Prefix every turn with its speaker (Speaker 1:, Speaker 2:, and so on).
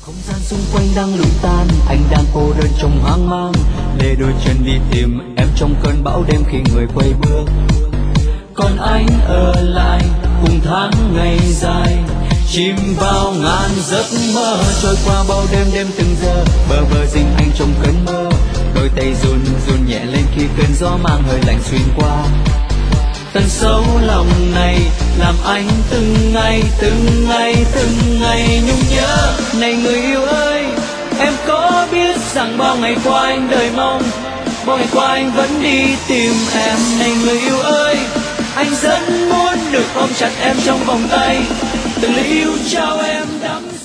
Speaker 1: Không gian xung quanh đang lụi tan, anh đang cô đơn trong hoang mang, lê đôi chân đi tìm em trong cơn bão đêm khi người quay bước. Còn anh ở lại cùng tháng ngày dài, chìm vào ngàn giấc mơ, trôi qua bao đêm đêm từng giờ, bơ vơ dinh anh trong cơn mơ, đôi tay run run nhẹ lên khi cơn gió mang hơi lạnh xuyên qua. Tận sâu lòng này làm anh từng ngày từng ngày từng ngày nhung nhớ. Này người yêu ơi, em có biết rằng bao ngày qua anh đợi mong, bao ngày qua anh vẫn đi tìm em. Này người yêu ơi, anh rất muốn được ôm chặt em trong vòng tay, từng lời yêu trao em đắm